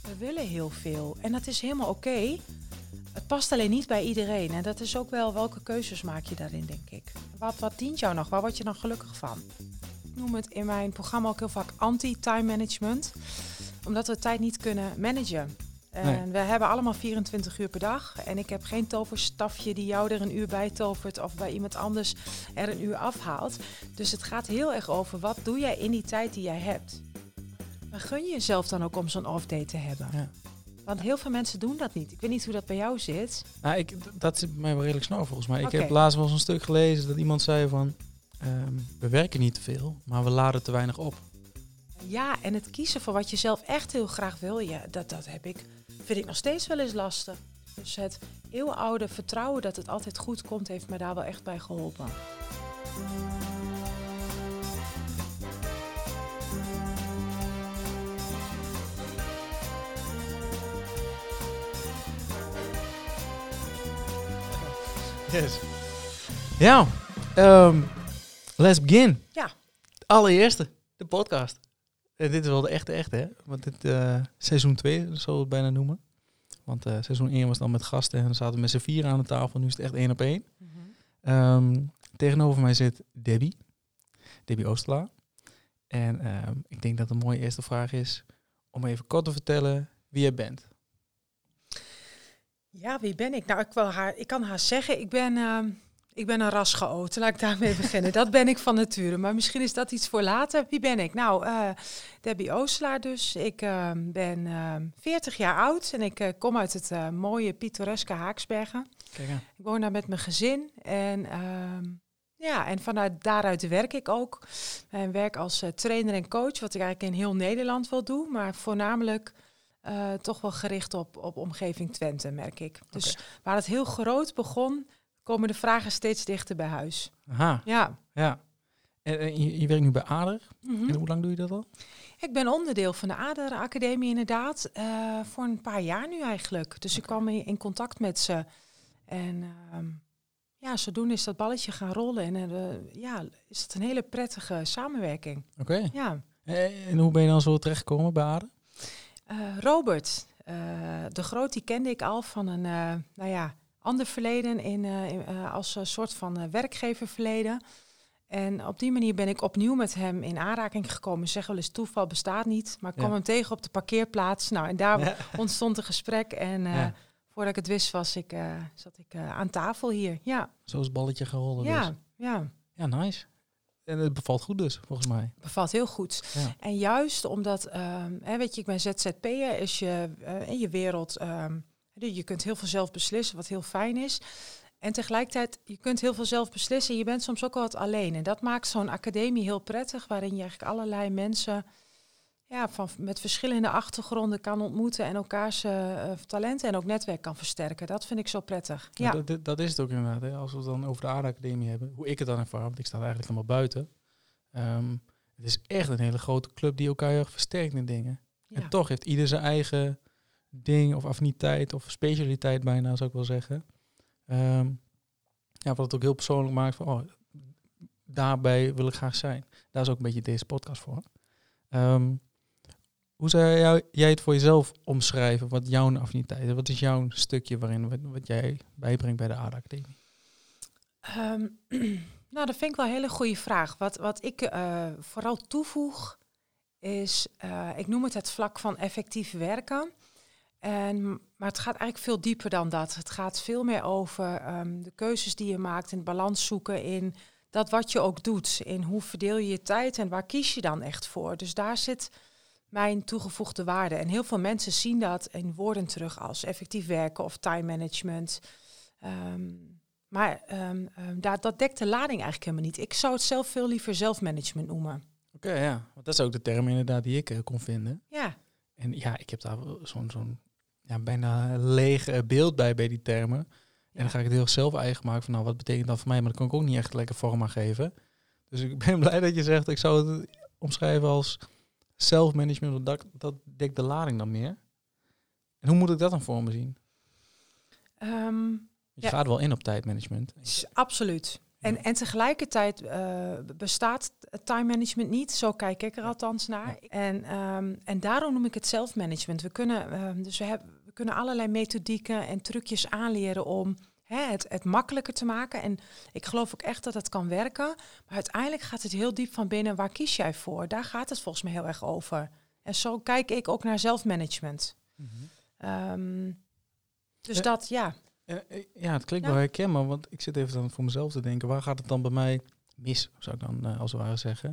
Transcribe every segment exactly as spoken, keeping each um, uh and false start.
We willen heel veel en dat is helemaal oké. Okay. Het past alleen niet bij iedereen. En dat is ook wel welke keuzes maak je daarin, denk ik. Wat, wat dient jou nog? Waar word je dan gelukkig van? Ik noem het in mijn programma ook heel vaak anti-time management. Omdat we tijd niet kunnen managen. En nee. We hebben allemaal vierentwintig uur per dag. En ik heb geen toverstafje die jou er een uur bij tovert of bij iemand anders er een uur afhaalt. Dus het gaat heel erg over wat doe jij in die tijd die jij hebt. Maar gun je jezelf dan ook om zo'n off-day te hebben? Ja. Want heel veel mensen doen dat niet. Ik weet niet hoe dat bij jou zit. Nou, ik, dat zit bij mij wel redelijk snel volgens mij. Okay. Ik heb laatst wel eens een stuk gelezen dat iemand zei van... Um, we werken niet te veel, maar we laden te weinig op. Ja, en het kiezen voor wat je zelf echt heel graag wil, ja, dat, dat heb ik, vind ik nog steeds wel eens lastig. Dus het eeuwenoude vertrouwen dat het altijd goed komt, heeft me daar wel echt bij geholpen. Yes. Ja, um, let's begin. Ja. Allereerste, de podcast. En dit is wel de echte echte, hè? Want dit uh, seizoen twee, zullen we het bijna noemen. Want uh, seizoen één was dan met gasten en dan zaten we met z'n vier aan de tafel. Nu is het echt één op één. Mm-hmm. Um, tegenover mij zit Debbie. Debbie Oostelaar. En um, ik denk dat een mooie eerste vraag is om even kort te vertellen wie jij bent. Ja, wie ben ik? Nou, ik, wil haar, ik kan haar zeggen, ik ben, uh, ik ben een ras chaote. Laat ik daarmee beginnen. Dat ben ik van nature. Maar misschien is dat iets voor later. Wie ben ik? Nou, uh, Debbie Oostelaar dus. Ik uh, ben uh, veertig jaar oud en ik uh, kom uit het uh, mooie, pittoreske Haaksbergen. Kijk aan. Ik woon daar met mijn gezin. En, uh, ja, en vanuit daaruit werk ik ook. En werk als uh, trainer en coach, wat ik eigenlijk in heel Nederland wel doe. Maar voornamelijk... Uh, toch wel gericht op, op omgeving Twente, merk ik. Dus okay. Waar het heel groot begon, komen de vragen steeds dichter bij huis. Aha. Ja. ja. En, en je, je werkt nu bij Ader. Mm-hmm. En hoe lang doe je dat al? Ik ben onderdeel van de Ader Academie inderdaad. Uh, voor een paar jaar nu eigenlijk. Dus okay. Ik kwam in contact met ze. En uh, ja, zodoende is dat balletje gaan rollen. En uh, ja, is het een hele prettige samenwerking. Oké. Okay. Ja. En hoe ben je dan zo terechtgekomen bij Ader? Uh, Robert, uh, de Groot, die kende ik al van een uh, nou ja, ander verleden in, uh, in, uh, als een soort van uh, werkgeververleden. En op die manier ben ik opnieuw met hem in aanraking gekomen. Ik zeg wel eens, toeval bestaat niet, maar ik kwam ja. hem tegen op de parkeerplaats. Nou, en daar ja. ontstond een gesprek en uh, ja. voordat ik het wist was ik, uh, zat ik uh, aan tafel hier. Ja. Zo is het balletje geholpen. Ja, dus. ja. Ja, nice. En het bevalt goed dus, volgens mij. Het bevalt heel goed. Ja. En juist omdat, um, hè, weet je, ik ben Z Z P'er, is je uh, in je wereld, um, je kunt heel veel zelf beslissen, wat heel fijn is. En tegelijkertijd, je kunt heel veel zelf beslissen en je bent soms ook wel wat alleen. En dat maakt zo'n academie heel prettig, waarin je eigenlijk allerlei mensen ja, van, met verschillende achtergronden kan ontmoeten en elkaars uh, talenten en ook netwerk kan versterken. Dat vind ik zo prettig. Ja. Ja, dat, dat is het ook inderdaad. Hè. Als we het dan over de Ader Academie hebben, hoe ik het dan ervaar, want ik sta eigenlijk helemaal buiten. Um, het is echt een hele grote club die elkaar heel erg versterkt in dingen. Ja. En toch heeft ieder zijn eigen ding of affiniteit of specialiteit bijna, zou ik wel zeggen. Um, ja, wat het ook heel persoonlijk maakt van, oh, daarbij wil ik graag zijn. Daar is ook een beetje deze podcast voor. Um, hoe zou jou, jij het voor jezelf omschrijven? Wat jouw affiniteit is? Wat is jouw stukje waarin wat, wat jij bijbrengt bij de Ader Academie? Um, nou, dat vind ik wel een hele goede vraag. Wat, wat ik uh, vooral toevoeg is, uh, ik noem het het vlak van effectief werken. En, maar het gaat eigenlijk veel dieper dan dat. Het gaat veel meer over um, de keuzes die je maakt en balans zoeken in dat wat je ook doet. In hoe verdeel je je tijd en waar kies je dan echt voor. Dus daar zit mijn toegevoegde waarde. En heel veel mensen zien dat in woorden terug als effectief werken of time management. Um, maar um, um, dat, dat dekt de lading eigenlijk helemaal niet. Ik zou het zelf veel liever zelfmanagement noemen. Oké, okay, ja. Want dat is ook de term inderdaad die ik uh, kon vinden. Ja. En ja, ik heb daar zo'n, zo'n ja, bijna leeg uh, beeld bij, bij die termen. En ja. dan ga ik het heel zelf eigen maken van, nou, wat betekent dat voor mij? Maar dat kan ik ook niet echt lekker vorm aan geven. Dus ik ben blij dat je zegt, ik zou het omschrijven als zelfmanagement, dat, dat dekt de lading dan meer. En hoe moet ik dat dan voor me zien? Um, je ja. gaat wel in op tijdmanagement. Absoluut. En, en tegelijkertijd uh, bestaat time management niet. Zo kijk ik er althans naar. Ja. En, um, en daarom noem ik het zelfmanagement. We kunnen, uh, dus we, hebben, we kunnen allerlei methodieken en trucjes aanleren om hè, het, het makkelijker te maken. En ik geloof ook echt dat het kan werken. Maar uiteindelijk gaat het heel diep van binnen. Waar kies jij voor? Daar gaat het volgens mij heel erg over. En zo kijk ik ook naar zelfmanagement. Mm-hmm. Um, dus ja. dat, ja... Ja, het klinkt ja. wel herkenbaar, want ik zit even dan voor mezelf te denken, waar gaat het dan bij mij mis, zou ik dan uh, als het ware zeggen.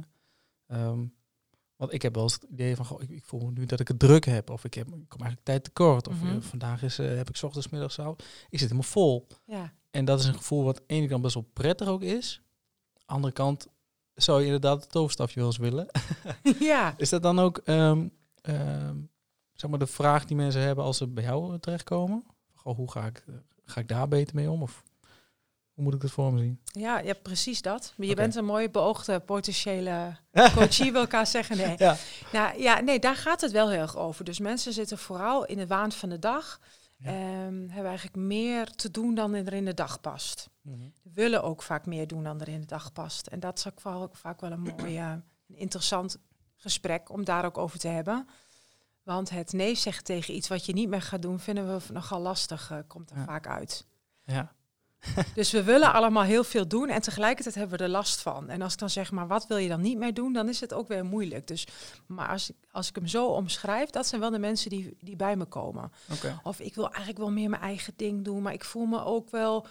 Um, want ik heb wel eens het idee van, goh, ik, ik voel nu dat ik het druk heb, of ik, heb, ik kom eigenlijk tijd tekort, of mm-hmm. uh, vandaag is, uh, heb ik 's ochtends, middags, avonds. Ik zit helemaal vol. Ja. En dat is een gevoel wat aan de ene kant best wel prettig ook is. Aan de andere kant zou je inderdaad het toverstafje wel eens willen. Ja. Is dat dan ook um, um, zeg maar de vraag die mensen hebben als ze bij jou terechtkomen? Goh, hoe ga ik... Uh, Ga ik daar beter mee om? Of hoe moet ik het voor me zien? Ja, ja precies dat. Je okay. bent een mooie beoogde potentiële coachie, wil elkaar zeggen. Nee. Ja. Nou, ja, nee, daar gaat het wel heel erg over. Dus mensen zitten vooral in de waan van de dag. Ja. Um, hebben eigenlijk meer te doen dan er in de dag past. Mm-hmm. Willen ook vaak meer doen dan er in de dag past. En dat is ook vaak, vaak wel een mooi, uh, een interessant gesprek om daar ook over te hebben. Want het nee zeggen tegen iets wat je niet meer gaat doen, vinden we nogal lastig, uh, komt er ja. vaak uit. Ja. Dus we willen allemaal heel veel doen en tegelijkertijd hebben we er last van. En als ik dan zeg, maar wat wil je dan niet meer doen, dan is het ook weer moeilijk. Dus, maar als ik, als ik hem zo omschrijf, dat zijn wel de mensen die, die bij me komen. Okay. Of ik wil eigenlijk wel meer mijn eigen ding doen, maar ik voel me ook wel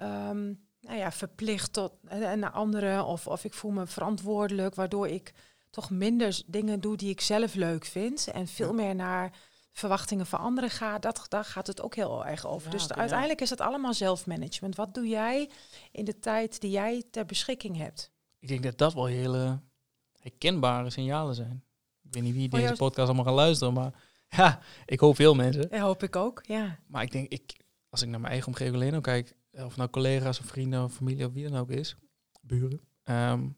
um, nou ja, verplicht tot uh, naar anderen. Of, of ik voel me verantwoordelijk, waardoor ik toch minder dingen doe die ik zelf leuk vind. En veel ja. meer naar verwachtingen van anderen ga. Dat, daar gaat het ook heel erg over. Ja, dus okay, uiteindelijk ja. is het allemaal zelfmanagement. Wat doe jij in de tijd die jij ter beschikking hebt? Ik denk dat dat wel hele herkenbare signalen zijn. Ik weet niet wie deze podcast allemaal gaat luisteren, maar ja, ik hoop veel mensen. Ja, hoop ik ook, ja. Maar ik denk, ik, als ik naar mijn eigen omgeving alleen ook kijk, of nou collega's of vrienden of familie of wie dan ook is, buren, um,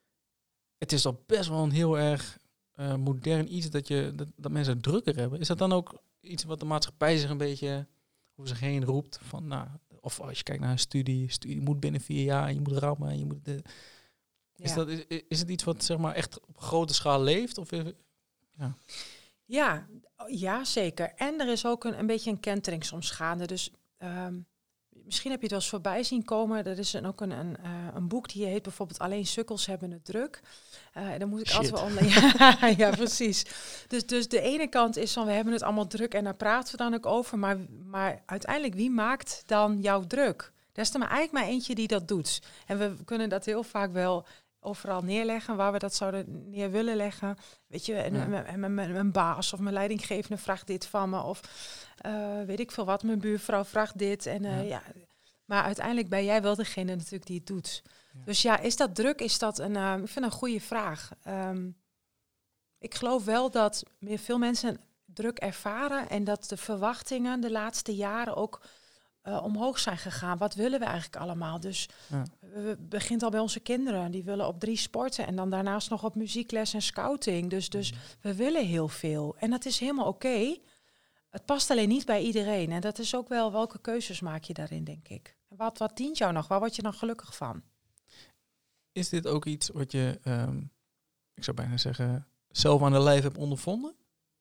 het is toch best wel een heel erg uh, modern iets dat, je, dat, dat mensen het drukker hebben. Is dat dan ook iets wat de maatschappij zich een beetje over zich heen roept? Van, nou, of als je kijkt naar een studie, studie moet binnen vier jaar, je moet rammen, je moet... De, ja. Is, dat, is, is het iets wat zeg maar echt op grote schaal leeft? Of, ja. Ja, ja, zeker. En er is ook een, een beetje een kentering soms gaande. Dus... Um, Misschien heb je het wel eens voorbij zien komen. Er is een, ook een, een, uh, een boek die heet bijvoorbeeld Alleen sukkels hebben het druk. Uh, dan moet ik Shit. altijd wel onder. ja, ja, precies. Dus, dus de ene kant is van we hebben het allemaal druk en daar praten we dan ook over. Maar, maar uiteindelijk, wie maakt dan jouw druk? Er is er maar eigenlijk maar eentje die dat doet. En we kunnen dat heel vaak wel overal neerleggen, waar we dat zouden neer willen leggen. Weet je, en, ja. en, en, en mijn baas of mijn leidinggevende vraagt dit van me. Of uh, weet ik veel wat, mijn buurvrouw vraagt dit. En, uh, ja. Ja. Maar uiteindelijk ben jij wel degene natuurlijk die het doet. Ja. Dus ja, is dat druk? Is dat een, uh, ik vind een goede vraag. Um, ik geloof wel dat meer veel mensen druk ervaren en dat de verwachtingen de laatste jaren ook Uh, omhoog zijn gegaan. Wat willen we eigenlijk allemaal? Dus ja. we begint al bij onze kinderen. Die willen op drie sporten en dan daarnaast nog op muziekles en scouting. Dus, dus we willen heel veel. En dat is helemaal oké. Okay. Het past alleen niet bij iedereen. En dat is ook wel welke keuzes maak je daarin, denk ik. Wat, wat dient jou nog? Waar word je dan gelukkig van? Is dit ook iets wat je, um, ik zou bijna zeggen, zelf aan de lijf hebt ondervonden?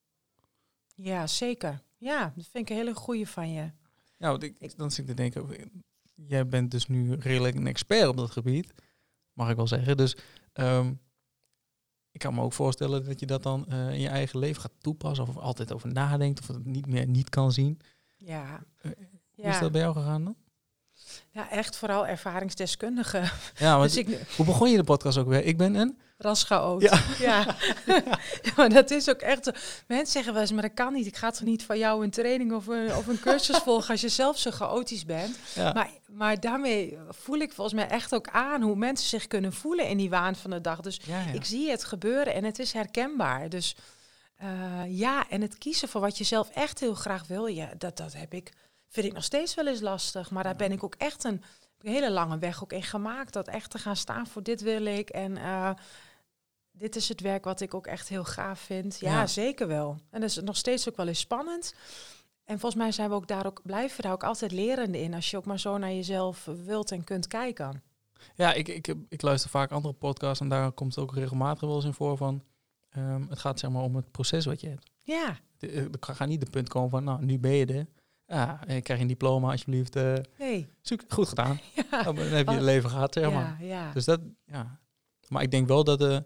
Ja, zeker. Ja, dat vind ik een hele goeie van je. Ja, want ik, dan zit ik te denken, jij bent dus nu redelijk een expert op dat gebied, mag ik wel zeggen. Dus um, ik kan me ook voorstellen dat je dat dan uh, in je eigen leven gaat toepassen, of altijd over nadenkt, of het niet meer niet kan zien. Ja. Uh, hoe ja. is dat bij jou gegaan dan? Ja, echt vooral ervaringsdeskundige. Ja, maar dus ik, hoe begon je de podcast ook weer? Ik ben een... raschaot. Ja. Ja. Ja, maar dat is ook echt zo. Mensen zeggen wel eens, maar dat kan niet. Ik ga toch niet van jou een training of een, of een cursus volgen als je zelf zo chaotisch bent. Ja. Maar, maar daarmee voel ik volgens mij echt ook aan hoe mensen zich kunnen voelen in die waan van de dag. Dus ja, ja. ik zie het gebeuren en het is herkenbaar. Dus uh, ja, en het kiezen voor wat je zelf echt heel graag wil, ja, dat, dat heb ik... vind ik nog steeds wel eens lastig. Maar daar ben ik ook echt een, een hele lange weg ook in gemaakt. Dat echt te gaan staan voor dit wil ik. En uh, dit is het werk wat ik ook echt heel gaaf vind. Ja, ja, zeker wel. En dat is nog steeds ook wel eens spannend. En volgens mij zijn we ook daar ook, blijven daar ook altijd lerende in. Als je ook maar zo naar jezelf wilt en kunt kijken. Ja, ik, ik, ik luister vaak andere podcasts en daar komt het ook regelmatig wel eens in voor van... Um, het gaat zeg maar om het proces wat je hebt. Ja. Er gaat niet de punt komen van, nou, nu ben je er. Ja, krijg je een diploma alsjeblieft. Uh, nee. Zoek, goed gedaan. Ja. Dan heb je je leven gehad, zeg maar. Ja, ja. Dus dat, ja. Maar ik denk wel dat er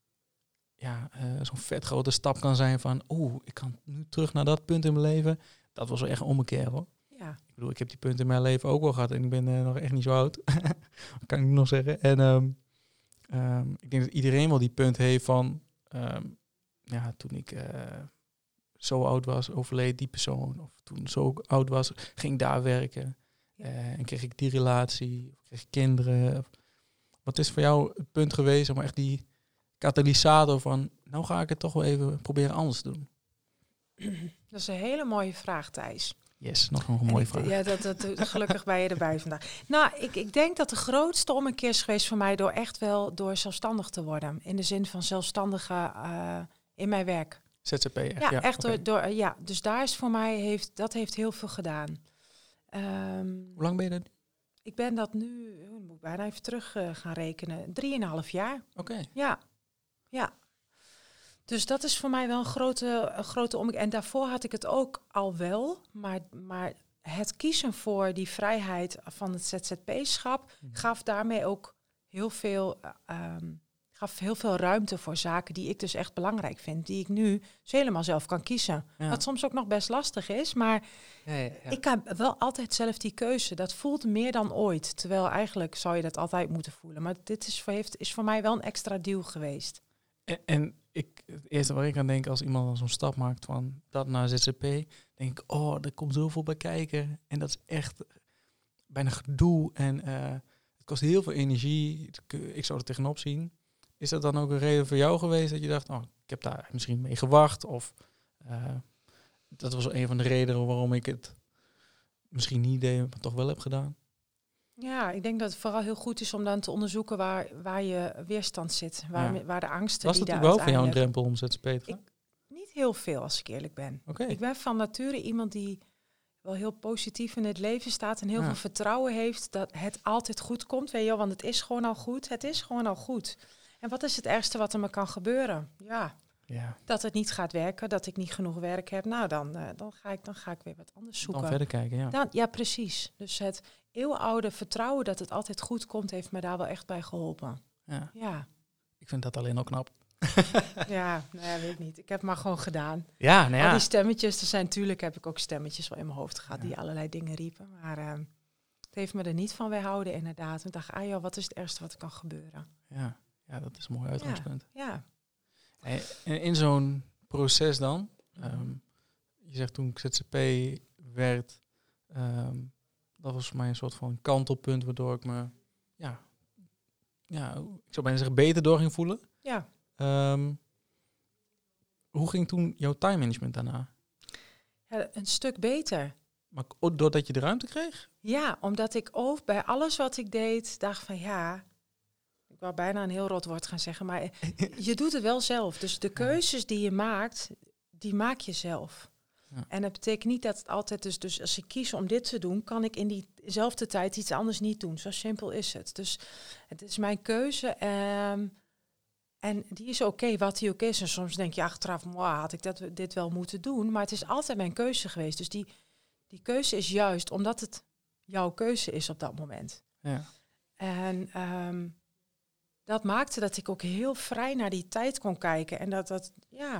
ja, uh, zo'n vet grote stap kan zijn van... Oeh, ik kan nu terug naar dat punt in mijn leven. Dat was wel echt een ommekeer, hoor. Ja. Ik bedoel, ik heb die punten in mijn leven ook wel gehad. En ik ben uh, nog echt niet zo oud. Kan ik nog zeggen. En um, um, ik denk dat iedereen wel die punt heeft van... Um, ja, toen ik uh, zo oud was, overleed die persoon. Of toen zo oud was, ging ik daar werken. Ja. Uh, en kreeg ik die relatie. Of kreeg ik kinderen. Wat is voor jou het punt geweest om echt die katalysator van... Nou ga ik het toch wel even proberen anders te doen. Dat is een hele mooie vraag, Thijs. Yes, nog een mooie ik, vraag. Ja, dat, dat, gelukkig ben je erbij vandaag. Nou, ik, ik denk dat de grootste ommekeer is geweest voor mij... door echt wel door zelfstandig te worden. In de zin van zelfstandige uh, in mijn werk. Z Z P, echt? Ja, ja echt okay. door, door... Ja, dus daar is voor mij... Heeft, dat heeft heel veel gedaan. Um, Hoe lang ben je dat? Ik ben dat nu... Ik moet bijna even terug uh, gaan rekenen. Drieënhalf jaar. Oké. Okay. Ja, ja. Dus dat is voor mij wel een grote, een grote ommekeer. En daarvoor had ik het ook al wel. Maar, maar het kiezen voor die vrijheid van het Z Z P-schap... Mm. gaf daarmee ook heel veel, uh, um, gaf heel veel ruimte voor zaken... die ik dus echt belangrijk vind. Die ik nu dus helemaal zelf kan kiezen. Ja. Wat soms ook nog best lastig is. Maar ja, ja, ja. ik heb wel altijd zelf die keuze. Dat voelt meer dan ooit. Terwijl eigenlijk zou je dat altijd moeten voelen. Maar dit is voor, heeft, is voor mij wel een extra deal geweest. En... en Ik, het eerste waar ik aan denk als iemand dan zo'n stap maakt van dat naar Z Z P, denk ik, oh, er komt zoveel bij kijken. En dat is echt bijna gedoe en uh, het kost heel veel energie. Ik zou er tegenop zien. Is dat dan ook een reden voor jou geweest dat je dacht, oh, ik heb daar misschien mee gewacht? Of uh, dat was een van de redenen waarom ik het misschien niet deed, maar toch wel heb gedaan? Ja, ik denk dat het vooral heel goed is om dan te onderzoeken waar, waar je weerstand zit. Waar, ja. waar de angsten Was die dat daar wel voor jou een drempel om Z Z P te gaan? Ik, niet heel veel, als ik eerlijk ben. Okay. Ik ben van nature iemand die wel heel positief in het leven staat... en heel ja. veel vertrouwen heeft dat het altijd goed komt. Weet je wel, want het is gewoon al goed. Het is gewoon al goed. En wat is het ergste wat er me kan gebeuren? Ja, ja. dat het niet gaat werken, dat ik niet genoeg werk heb. Nou, dan, uh, dan, ga, ik, dan ga ik weer wat anders zoeken. Dan verder kijken, ja. Dan, ja, precies. Dus het... eeuwenoude vertrouwen dat het altijd goed komt, heeft me daar wel echt bij geholpen. Ja. ja. Ik vind dat alleen al knap. ja, nou ja, weet ik niet. Ik heb het maar gewoon gedaan. Ja, nou ja. Al die stemmetjes, er zijn natuurlijk heb ik ook stemmetjes wel in mijn hoofd gehad ja. die allerlei dingen riepen. Maar uh, het heeft me er niet van weerhouden inderdaad. En dacht, ah joh, wat is het ergste wat er kan gebeuren? Ja, ja, dat is een mooi uitgangspunt. Ja. ja. En, en in zo'n proces dan, um, je zegt toen ik Z Z P werd... Um, dat was voor mij een soort van kantelpunt waardoor ik me, ja, ja ik zou bijna zeggen, beter door ging voelen. Ja. Um, hoe ging toen jouw time management daarna? Ja, een stuk beter. Maar doordat je de ruimte kreeg? Ja, omdat ik ook bij alles wat ik deed dacht van ja, ik wou bijna een heel rot woord gaan zeggen, maar je doet het wel zelf. Dus de keuzes die je maakt, die maak je zelf. Ja. En dat betekent niet dat het altijd dus, dus als ik kies om dit te doen, kan ik in diezelfde tijd iets anders niet doen. Zo simpel is het. Dus het is mijn keuze um, en die is oké, okay, wat die ook is. En soms denk je achteraf, wow, had ik dat, dit wel moeten doen. Maar het is altijd mijn keuze geweest. Dus die, die keuze is juist omdat het jouw keuze is op dat moment. Ja. En um, dat maakte dat ik ook heel vrij naar die tijd kon kijken. En dat dat, ja...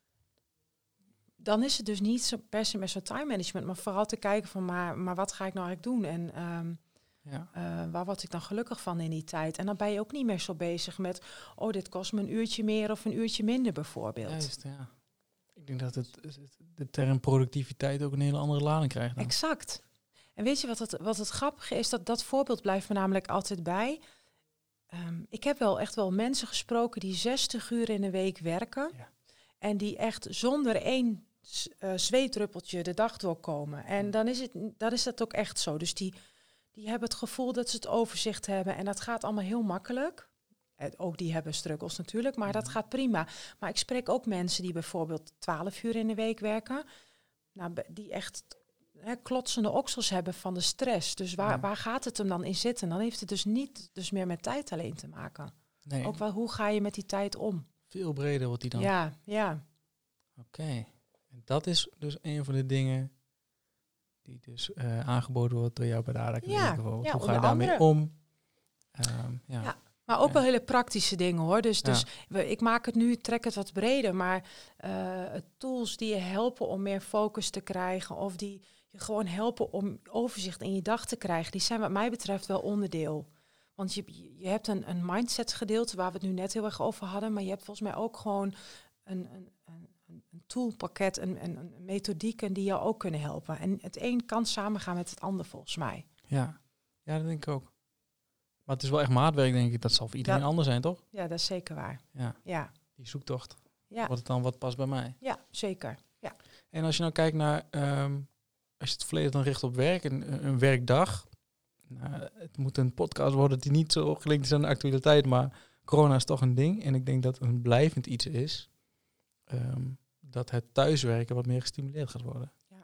dan is het dus niet zo per se met zo'n time management, maar vooral te kijken van, maar, maar wat ga ik nou eigenlijk doen? En um, ja. uh, waar word ik dan gelukkig van in die tijd? En dan ben je ook niet meer zo bezig met, oh, dit kost me een uurtje meer of een uurtje minder bijvoorbeeld. Juist, ja. Ik denk dat het, de term productiviteit ook een hele andere lading krijgt dan. Exact. En weet je wat het, wat het grappige is? Dat dat voorbeeld blijft me namelijk altijd bij. Um, ik heb wel echt wel mensen gesproken die zestig uur in de week werken. Ja. En die echt zonder één uh, zweetdruppeltje de dag doorkomen. En dan is, het, dan is dat ook echt zo. Dus die, die hebben het gevoel dat ze het overzicht hebben. En dat gaat allemaal heel makkelijk. En ook die hebben struggles natuurlijk, maar dat gaat prima. Maar ik spreek ook mensen die bijvoorbeeld twaalf uur in de week werken. Nou, die echt hè, klotsende oksels hebben van de stress. Dus waar, Ja. waar gaat het hem dan in zitten? Dan heeft het dus niet dus meer met tijd alleen te maken. Nee, Ook wel, hoe ga je met die tijd om? veel breder wordt die dan. Ja, ja. Oké. Okay. En dat is dus een van de dingen die dus uh, aangeboden wordt door jou bij de Aardacademie Ja, bijvoorbeeld. ja, hoe ga je daarmee andere. om? Um, ja. ja. Maar ook ja. wel hele praktische dingen hoor. Dus, dus ja. we, ik maak het nu, trek het wat breder. Maar uh, tools die je helpen om meer focus te krijgen. Of die je gewoon helpen om overzicht in je dag te krijgen. Die zijn wat mij betreft wel onderdeel. Want je, je hebt een, een mindset gedeelte waar we het nu net heel erg over hadden. Maar je hebt volgens mij ook gewoon een, een, een, een toolpakket, een, een, een methodieken die jou ook kunnen helpen. En het een kan samengaan met het ander volgens mij. Ja, ja, dat denk ik ook. Maar het is wel echt maatwerk, denk ik. Dat zal voor iedereen dat, anders zijn, toch? Ja, dat is zeker waar. Ja. ja. Die zoektocht. Ja. Wordt het dan wat past bij mij? Ja, zeker. Ja. En als je nou kijkt naar, um, als je het volledig dan richt op werk, een, een werkdag. Nou, het moet een podcast worden die niet zo gelinkt is aan de actualiteit, maar corona is toch een ding. En ik denk dat een blijvend iets is um, dat het thuiswerken wat meer gestimuleerd gaat worden. Ja.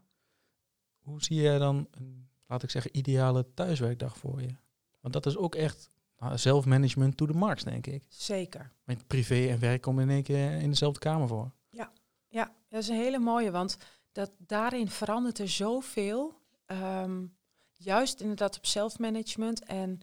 Hoe zie jij dan een, laat ik zeggen, ideale thuiswerkdag voor je? Want dat is ook echt nou, zelfmanagement to the max, denk ik. Zeker. Met privé en werk komen in één keer in dezelfde kamer voor. Ja, ja, dat is een hele mooie, want dat, daarin verandert er zoveel. Um, juist inderdaad op zelfmanagement. En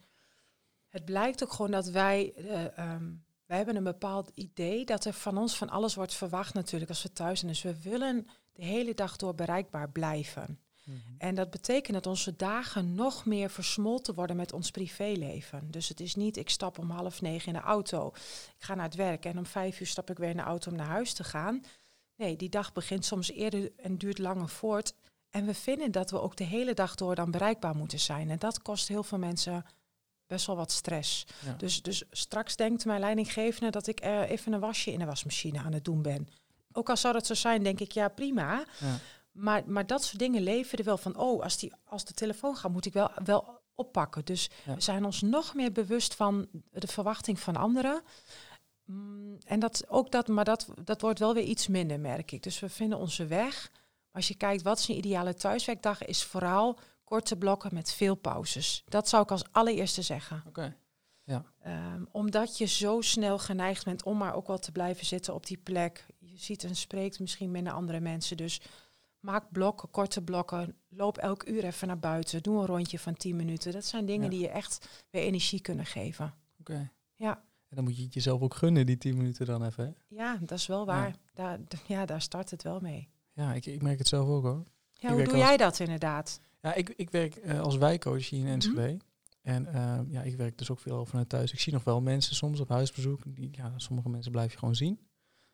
het blijkt ook gewoon dat wij, uh, um, wij hebben een bepaald idee dat er van ons van alles wordt verwacht natuurlijk als we thuis zijn. Dus we willen de hele dag door bereikbaar blijven. Mm-hmm. En dat betekent dat onze dagen nog meer versmolten worden met ons privéleven. Dus het is niet, ik stap om half negen in de auto, ik ga naar het werk en om vijf uur stap ik weer in de auto om naar huis te gaan. Nee, die dag begint soms eerder en duurt langer voort. En we vinden dat we ook de hele dag door dan bereikbaar moeten zijn. En dat kost heel veel mensen best wel wat stress. Ja. Dus, dus straks denkt mijn leidinggevende dat ik uh, even een wasje in de wasmachine aan het doen ben. Ook al zou dat zo zijn, denk ik, ja prima. Ja. Maar, maar dat soort dingen leveren wel van, oh, als, die, als de telefoon gaat, moet ik wel, wel oppakken. Dus ja. we zijn ons nog meer bewust van de verwachting van anderen. Mm, en dat ook dat, maar dat, dat wordt wel weer iets minder, merk ik. Dus we vinden onze weg. Als je kijkt, wat is een ideale thuiswerkdag, is vooral korte blokken met veel pauzes. Dat zou ik als allereerste zeggen. Okay. Ja. Um, omdat je zo snel geneigd bent om maar ook wel te blijven zitten op die plek. Je ziet en spreekt misschien minder andere mensen. Dus maak blokken, korte blokken. Loop elk uur even naar buiten. Doe een rondje van tien minuten. Dat zijn dingen ja. die je echt weer energie kunnen geven. Oké. Okay. Ja. En dan moet je het jezelf ook gunnen, die tien minuten dan even. Hè? Ja, dat is wel waar. Ja. Daar, d- ja, daar start het wel mee. Ja, ik, ik merk het zelf ook hoor. Ja, hoe doe als, jij dat inderdaad? Ja, ik, ik werk uh, als wijkcoach hier in Enschede. Mm-hmm. En uh, ja, ik werk dus ook veel vanuit thuis. Ik zie nog wel mensen soms op huisbezoek. Die, ja, sommige mensen blijf je gewoon zien.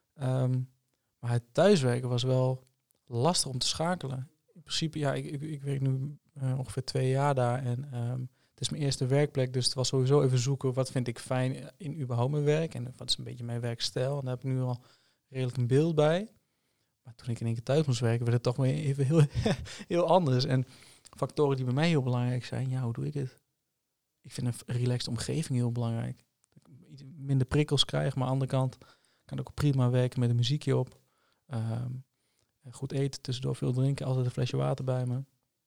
Um, maar het thuiswerken was wel lastig om te schakelen. In principe, ja, ik, ik, ik werk nu uh, ongeveer twee jaar daar. En um, het is mijn eerste werkplek. Dus het was sowieso even zoeken, wat vind ik fijn in überhaupt mijn werk. En wat is een beetje mijn werkstijl. En daar heb ik nu al redelijk een beeld bij. Maar toen ik in één keer thuis moest werken, werd het toch weer even heel, heel anders. En factoren die bij mij heel belangrijk zijn, ja, hoe doe ik het? Ik vind een relaxed omgeving heel belangrijk. Dat ik minder prikkels krijg, maar aan de andere kant kan ik ook prima werken met een muziekje op. Um, goed eten, tussendoor veel drinken, altijd een flesje water bij me.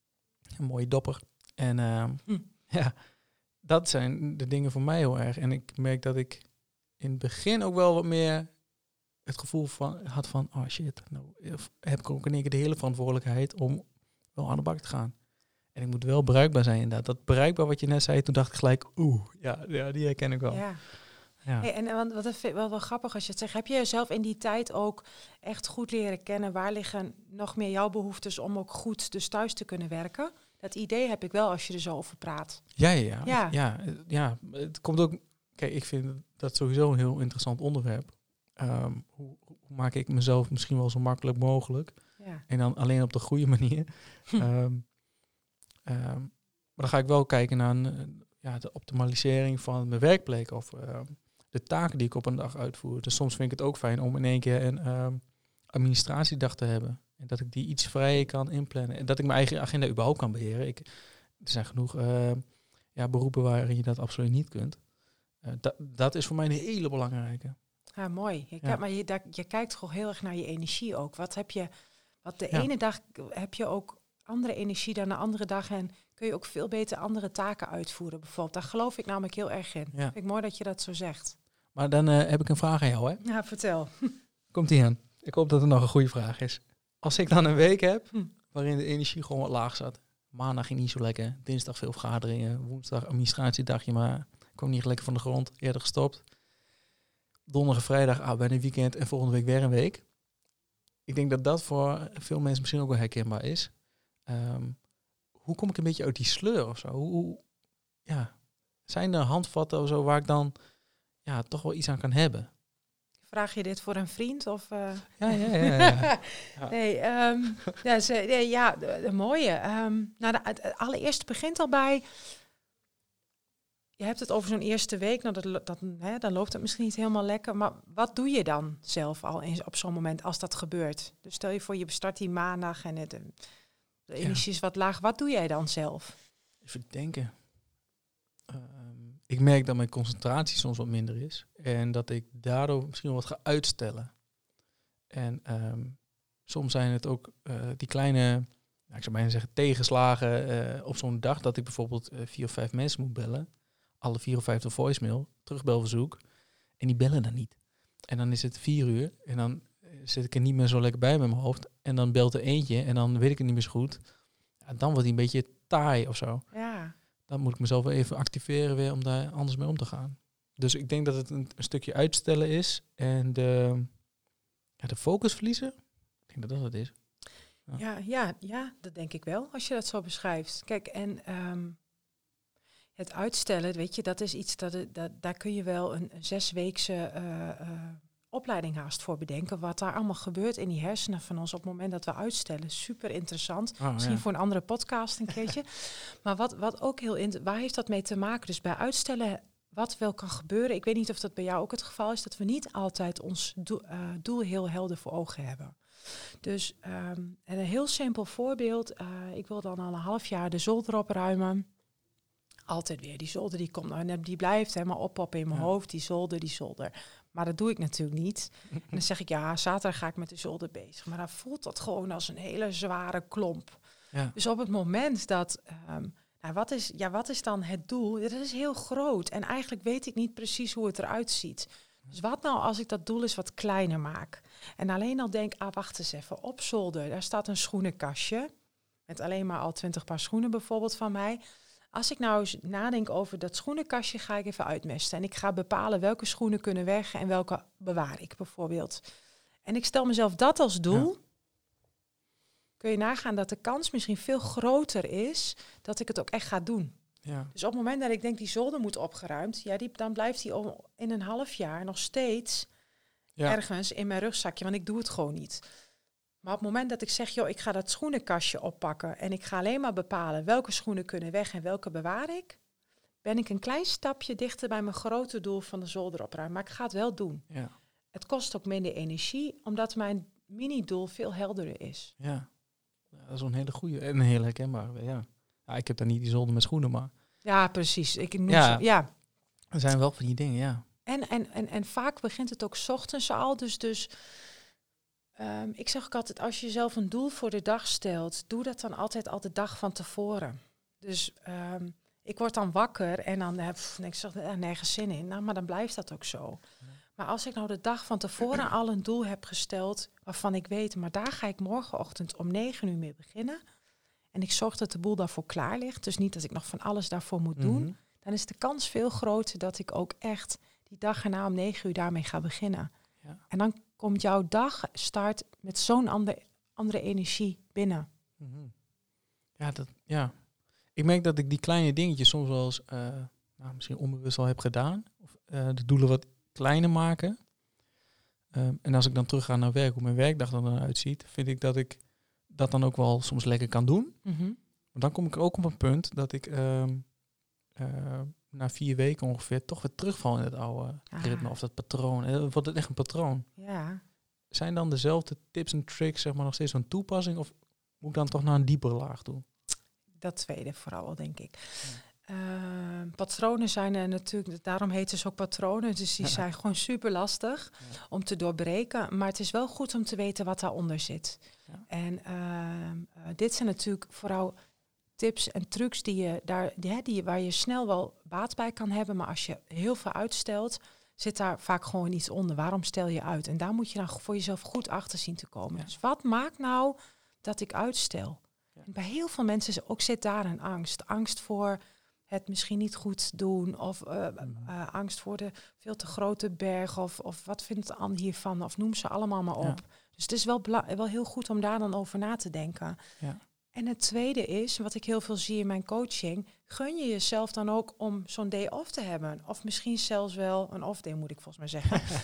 Een mooie dopper. En um, hm. ja, dat zijn de dingen voor mij heel erg. En ik merk dat ik in het begin ook wel wat meer het gevoel van, had van, oh shit, nou heb ik ook in één keer de hele verantwoordelijkheid om wel aan de bak te gaan. En ik moet wel bruikbaar zijn inderdaad. Dat bereikbaar wat je net zei, toen dacht ik gelijk, oeh, ja, ja die herken ik wel. Ja. Ja. Hey, en wat, wat wel, wel, wel grappig als je het zegt, heb je jezelf in die tijd ook echt goed leren kennen? Waar liggen nog meer jouw behoeftes om ook goed dus thuis te kunnen werken? Dat idee heb ik wel als je er zo over praat. Ja, ja, ja. Ja, ja, ja het komt ook, kijk, ik vind dat sowieso een heel interessant onderwerp. Um, hoe, hoe maak ik mezelf misschien wel zo makkelijk mogelijk? Ja. En dan alleen op de goede manier. Hm. Um, um, maar dan ga ik wel kijken naar een, ja, de optimalisering van mijn werkplek of uh, de taken die ik op een dag uitvoer. Dus soms vind ik het ook fijn om in één keer een um, administratiedag te hebben. En dat ik die iets vrijer kan inplannen. En dat ik mijn eigen agenda überhaupt kan beheren. Ik, er zijn genoeg uh, ja, beroepen waarin je dat absoluut niet kunt. Uh, da- dat is voor mij een hele belangrijke. Ja, mooi. Je, ja. Maar je, daar, je kijkt gewoon heel erg naar je energie ook. Wat heb je, wat de ja. ene dag heb je ook andere energie dan een andere dag. En kun je ook veel beter andere taken uitvoeren bijvoorbeeld. Daar geloof ik namelijk heel erg in. Ja. Vind ik mooi dat je dat zo zegt. Maar dan uh, heb ik een vraag aan jou, hè? Ja, vertel. Komt-ie aan. Ik hoop dat het nog een goede vraag is. Als ik dan een week heb hm. waarin de energie gewoon wat laag zat. Maandag ging niet zo lekker. Dinsdag veel vergaderingen. Woensdag administratiedagje, maar kwam niet lekker van de grond. Eerder gestopt. Donderdag, vrijdag, ah, bijna weekend en volgende week weer een week. Ik denk dat dat voor veel mensen misschien ook wel herkenbaar is. Um, hoe kom ik een beetje uit die sleur of zo? Hoe, hoe, ja, zijn er handvatten of zo waar ik dan ja, toch wel iets aan kan hebben? Vraag je dit voor een vriend? Of, uh... Ja, ja, ja. ja, ja. nee, um, ja, ze, nee, ja, de, de mooie. Um, nou, de, het allereerst begint al bij... Je hebt het over zo'n eerste week, nou dat, dat, hè, dan loopt het misschien niet helemaal lekker. Maar wat doe je dan zelf al in, op zo'n moment als dat gebeurt? Dus stel je voor, je start die maandag en het, de energie is wat laag. Wat doe jij dan zelf? Even denken. Uh, ik merk dat mijn concentratie soms wat minder is. En dat ik daardoor misschien wat ga uitstellen. En um, soms zijn het ook uh, die kleine, nou, ik zou bijna zeggen, tegenslagen uh, op zo'n dag. Dat ik bijvoorbeeld uh, vier of vijf mensen moet bellen. Alle vier of vijf de voicemail, terugbelverzoek. En die bellen dan niet. En dan is het vier uur. En dan zit ik er niet meer zo lekker bij met mijn hoofd. En dan belt er eentje. En dan weet ik het niet meer zo goed. Ja, dan wordt hij een beetje taai of zo. Ja. Dan moet ik mezelf wel even activeren weer om daar anders mee om te gaan. Dus ik denk dat het een, een stukje uitstellen is. En de, ja, de focus verliezen. Ik denk dat dat het is. Ja. Ja, ja, ja, dat denk ik wel. Als je dat zo beschrijft. Kijk, en... Um het uitstellen, weet je, dat is iets dat, dat daar kun je wel een zesweekse uh, uh, opleiding haast voor bedenken. Wat daar allemaal gebeurt in die hersenen van ons op het moment dat we uitstellen. Super interessant. Oh, Misschien ja. voor een andere podcast een keertje. Maar wat, wat ook heel in, waar heeft dat mee te maken? Dus bij uitstellen, wat wel kan gebeuren. Ik weet niet of dat bij jou ook het geval is, dat we niet altijd ons doel, uh, doel heel helder voor ogen hebben. Dus um, en een heel simpel voorbeeld. Uh, ik wil dan al een half jaar de zolder opruimen. Altijd weer, die zolder die komt nou, die blijft helemaal oppoppen in mijn ja. hoofd, die zolder, die zolder. Maar dat doe ik natuurlijk niet. En dan zeg ik, ja, zaterdag ga ik met de zolder bezig. Maar dan voelt dat gewoon als een hele zware klomp. Ja. Dus op het moment dat, um, nou, wat is, ja, wat is dan het doel? Dat is heel groot en eigenlijk weet ik niet precies hoe het eruit ziet. Dus wat nou als ik dat doel eens wat kleiner maak? En alleen al denk, ah, wacht eens even, op zolder, daar staat een schoenenkastje. Met alleen maar al twintig paar schoenen bijvoorbeeld van mij. Als ik nou eens nadenk over dat schoenenkastje, ga ik even uitmesten. En ik ga bepalen welke schoenen kunnen weg en welke bewaar ik bijvoorbeeld. En ik stel mezelf dat als doel. Ja. Kun je nagaan dat de kans misschien veel groter is dat ik het ook echt ga doen. Ja. Dus op het moment dat ik denk die zolder moet opgeruimd, ja, die, dan blijft die om, in een half jaar nog steeds ja. ergens in mijn rugzakje. Want ik doe het gewoon niet. Maar op het moment dat ik zeg, joh, ik ga dat schoenenkastje oppakken en ik ga alleen maar bepalen welke schoenen kunnen weg en welke bewaar ik, ben ik een klein stapje dichter bij mijn grote doel van de zolder opruimen. Maar ik ga het wel doen. Ja. Het kost ook minder energie, omdat mijn mini-doel veel helderder is. Ja, dat is een hele goede en een heel herkenbare. Ja. Ja, ik heb dan niet die zolder met schoenen, maar... Ja, precies. Ik noem ja, zo, ja. Er zijn wel van die dingen, ja. En, en, en, en vaak begint het ook 's ochtends al, dus... dus Um, ik zeg ook altijd, als je zelf een doel voor de dag stelt, doe dat dan altijd al de dag van tevoren. Dus um, ik word dan wakker en dan heb ik zeg, er nergens zin in. Nou, maar dan blijft dat ook zo. Ja. Maar als ik nou de dag van tevoren al een doel heb gesteld, waarvan ik weet, maar daar ga ik morgenochtend om negen uur mee beginnen. En ik zorg dat de boel daarvoor klaar ligt. Dus niet dat ik nog van alles daarvoor moet doen. Mm-hmm. Dan is de kans veel groter dat ik ook echt die dag erna om negen uur daarmee ga beginnen. Ja. En dan komt jouw dag start met zo'n ander, andere energie binnen. Mm-hmm. Ja, dat, ja, ik merk dat ik die kleine dingetjes soms wel eens uh, nou, misschien onbewust al heb gedaan. Of uh, de doelen wat kleiner maken. Um, en als ik dan terug ga naar werk, hoe mijn werkdag dan eruit ziet, vind ik dat ik dat dan ook wel soms lekker kan doen. Mm-hmm. Maar dan kom ik ook op een punt dat ik um, uh, na vier weken ongeveer toch weer terugval in het oude ah. ritme of dat patroon. En dan wordt het echt een patroon. Ja. Zijn dan dezelfde tips en tricks zeg maar nog steeds van toepassing of moet ik dan toch naar een diepere laag doen? Dat tweede vooral, denk ik. Uh, patronen zijn er natuurlijk, daarom heten ze ook patronen. Dus die ja. zijn gewoon super lastig ja. om te doorbreken. Maar het is wel goed om te weten wat daaronder zit. Ja. En uh, uh, dit zijn natuurlijk vooral tips en trucs die je daar, die, die, waar je snel wel baat bij kan hebben. Maar als je heel veel uitstelt, zit daar vaak gewoon iets onder. Waarom stel je uit? En daar moet je dan voor jezelf goed achter zien te komen. Ja. Dus wat maakt nou dat ik uitstel? Ja. Bij heel veel mensen ook zit daar een angst. Angst voor het misschien niet goed doen. Of uh, uh, angst voor de veel te grote berg. Of, of wat vindt de ander hiervan? Of noem ze allemaal maar op. Ja. Dus het is wel, bela- wel heel goed om daar dan over na te denken. Ja. En het tweede is, wat ik heel veel zie in mijn coaching, gun je jezelf dan ook om zo'n day off te hebben. Of misschien zelfs wel een off day, moet ik volgens mij zeggen.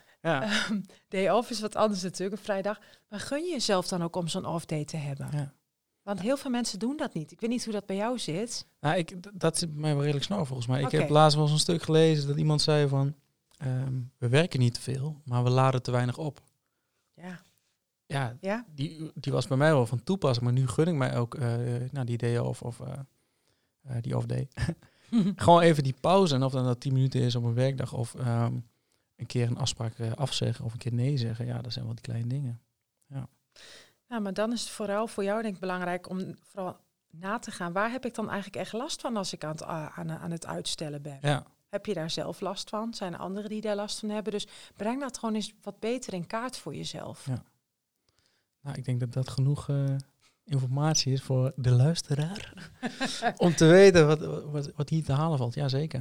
ja. um, day off is wat anders natuurlijk, een vrijdag. Maar gun je jezelf dan ook om zo'n off day te hebben. Ja. Want heel veel mensen doen dat niet. Ik weet niet hoe dat bij jou zit. Nou, ik, dat zit bij mij wel redelijk snel volgens mij. Okay. Ik heb laatst wel eens een stuk gelezen dat iemand zei van, um, we werken niet te veel, maar we laden te weinig op. Ja. Ja, ja? Die, die was bij mij wel van toepassing, maar nu gun ik mij ook uh, nou, die day off of uh, uh, die off day. Gewoon even die pauze, en of dan dat tien minuten is op een werkdag of um, een keer een afspraak uh, afzeggen of een keer nee zeggen. Ja, dat zijn wel die kleine dingen. Ja. Nou, maar dan is het vooral voor jou denk ik belangrijk om vooral na te gaan. Waar heb ik dan eigenlijk echt last van als ik aan het, aan, aan het uitstellen ben? Ja. Heb je daar zelf last van? Zijn er anderen die daar last van hebben? Dus breng dat gewoon eens wat beter in kaart voor jezelf. Ja. Nou, ik denk dat dat genoeg uh, informatie is voor de luisteraar. om te weten wat, wat, wat hier te halen valt. Jazeker.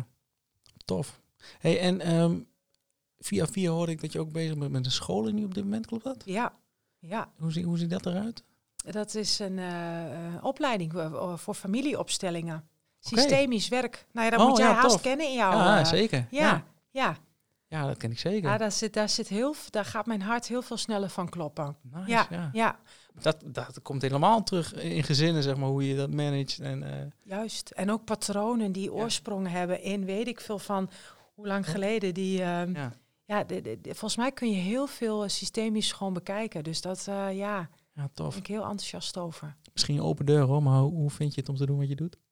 Tof. Hey, en um, via via hoorde ik dat je ook bezig bent met een scholing nu op dit moment, klopt dat? Ja. ja. Hoe, zie, hoe ziet dat eruit? Dat is een uh, opleiding uh, voor familieopstellingen. Okay. Systemisch werk. Nou ja, dat oh, moet jij ja, haast tof. kennen in jouw... Ja, uh, zeker. Ja, ja. ja. Ja, dat ken ik zeker. Ja, daar, zit, daar, zit heel, daar gaat mijn hart heel veel sneller van kloppen. Nice, ja, ja. ja. Dat, dat komt helemaal terug in gezinnen, zeg maar, hoe je dat managt. En, uh... Juist. En ook patronen die oorsprong ja. hebben in, weet ik veel van, hoe lang geleden die... Uh, ja, ja de, de, de, volgens mij kun je heel veel uh, systemisch gewoon bekijken. Dus dat, uh, ja, ja, tof. Ben ik heel enthousiast over. Misschien een open deur, hoor, maar hoe, hoe vind je het om te doen wat je doet?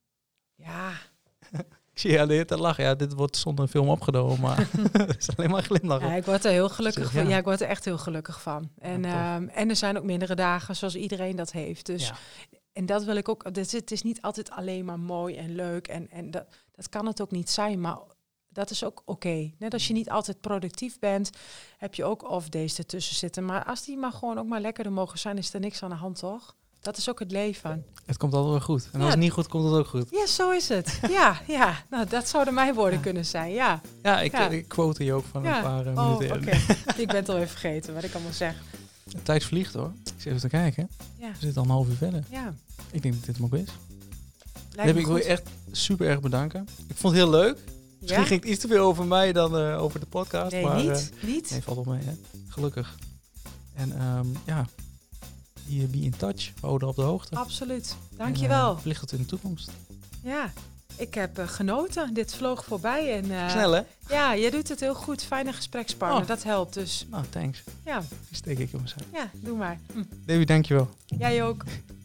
Ja... Ik zie je de hele tijd lachen. Ja, dit wordt zonder een film opgenomen, maar het is alleen maar glimlachen. Ja, ik word er heel gelukkig van. Ja. ja, ik word er echt heel gelukkig van. En, ja, um, en er zijn ook mindere dagen, zoals iedereen dat heeft. Dus, ja. En dat wil ik ook. Het is niet altijd alleen maar mooi en leuk. En, en dat, dat kan het ook niet zijn, maar dat is ook oké. Okay. Net als je niet altijd productief bent, heb je ook off-days ertussen zitten. Maar als die maar gewoon ook maar lekkerder mogen zijn, is er niks aan de hand, toch? Dat is ook het leven. Het komt altijd wel goed. En ja. als het niet goed komt, het ook goed. Ja, zo is het. ja, ja. Nou, dat zouden mijn woorden ja. kunnen zijn, ja. Ja, ik, ja. ik quote je ook van ja. een paar uh, oh, minuten. Oké, okay. Ik ben het alweer vergeten wat ik allemaal zeg. De tijd vliegt, hoor. Ik zit even te kijken. Ja. We zitten al een half uur verder. Ja. Ik denk dat dit hem ook is. Heb ik wil je echt super erg bedanken. Ik vond het heel leuk. Misschien ja? ging het iets te veel over mij dan uh, over de podcast. Nee, maar, niet. Uh, niet. Nee, valt op mee, hè. Gelukkig. En um, ja... Be, be in touch. We houden op de hoogte. Absoluut. Dankjewel. En, uh, wellicht tot in de toekomst. Ja, ik heb uh, genoten. Dit vloog voorbij. En, uh, snel, hè? Ja, jij doet het heel goed. Fijne gesprekspartner. Oh. Dat helpt dus. Nou, thanks. Ja. Die steek ik op mijn zij. Ja, doe maar. Hm. Davy, dankjewel. Jij ook.